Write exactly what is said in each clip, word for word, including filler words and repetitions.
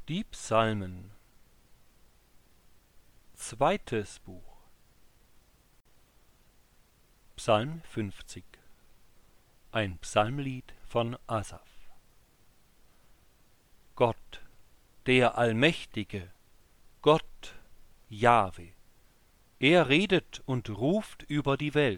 Die Psalmen. Zweites Buch. Psalm fünfzig. Ein Psalmlied von Asaf. Gott, der Allmächtige, Gott, Jahwe, er redet und ruft über die Welt.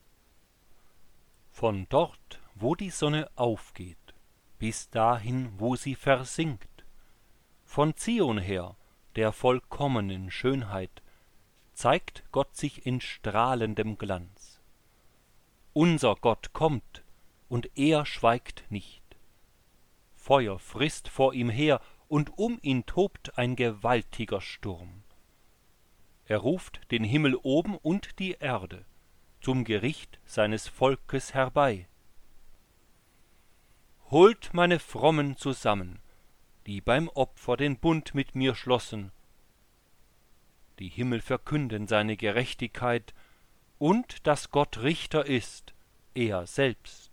Von dort, wo die Sonne aufgeht, bis dahin, wo sie versinkt, von Zion her, der vollkommenen Schönheit, zeigt Gott sich in strahlendem Glanz. Unser Gott kommt, und er schweigt nicht. Feuer frisst vor ihm her, und um ihn tobt ein gewaltiger Sturm. Er ruft den Himmel oben und die Erde zum Gericht seines Volkes herbei. Holt meine Frommen zusammen, die beim Opfer den Bund mit mir schlossen. Die Himmel verkünden seine Gerechtigkeit und dass Gott Richter ist, er selbst.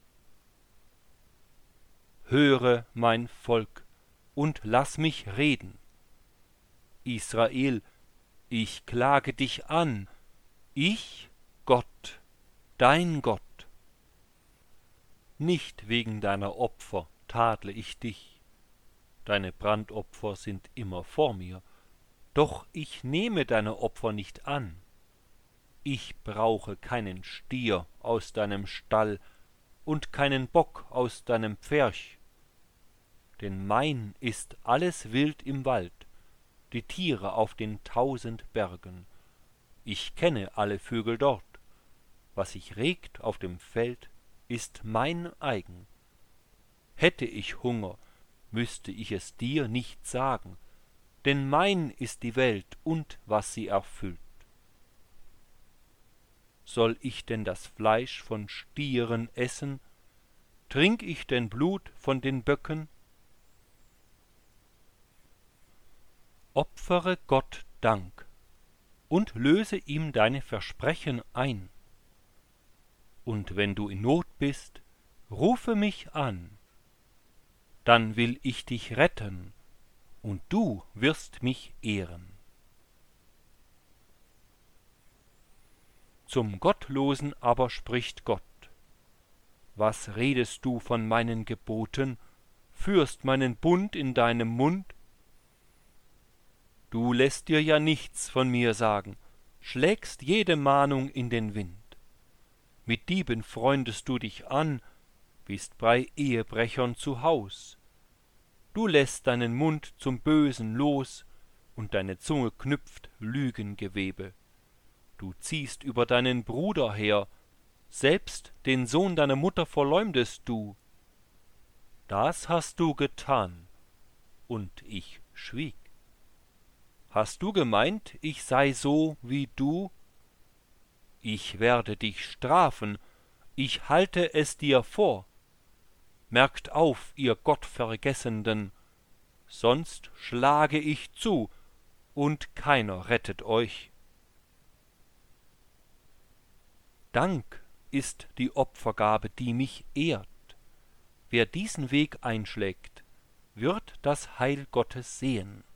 Höre, mein Volk, und lass mich reden. Israel, ich klage dich an, ich, Gott, dein Gott. Nicht wegen deiner Opfer tadle ich dich, deine Brandopfer sind immer vor mir, doch ich nehme deine Opfer nicht an. Ich brauche keinen Stier aus deinem Stall und keinen Bock aus deinem Pferch, denn mein ist alles Wild im Wald, die Tiere auf den tausend Bergen. Ich kenne alle Vögel dort, was sich regt auf dem Feld, ist mein eigen. Hätte ich Hunger, müsste ich es dir nicht sagen, denn mein ist die Welt und was sie erfüllt. Soll ich denn das Fleisch von Stieren essen? Trink ich denn Blut von den Böcken? Opfere Gott Dank und löse ihm deine Versprechen ein. Und wenn du in Not bist, rufe mich an, dann will ich dich retten, und du wirst mich ehren. Zum Gottlosen aber spricht Gott: Was redest du von meinen Geboten, führst meinen Bund in deinem Mund? Du lässt dir ja nichts von mir sagen, schlägst jede Mahnung in den Wind. Mit Dieben freundest du dich an, bist bei Ehebrechern zu Haus. Du lässt deinen Mund zum Bösen los, und deine Zunge knüpft Lügengewebe. Du ziehst über deinen Bruder her, selbst den Sohn deiner Mutter verleumdest du. Das hast du getan, und ich schwieg. Hast du gemeint, ich sei so wie du? Ich werde dich strafen, ich halte es dir vor. Merkt auf, ihr Gottvergessenden, sonst schlage ich zu, und keiner rettet euch. Dank ist die Opfergabe, die mich ehrt. Wer diesen Weg einschlägt, wird das Heil Gottes sehen.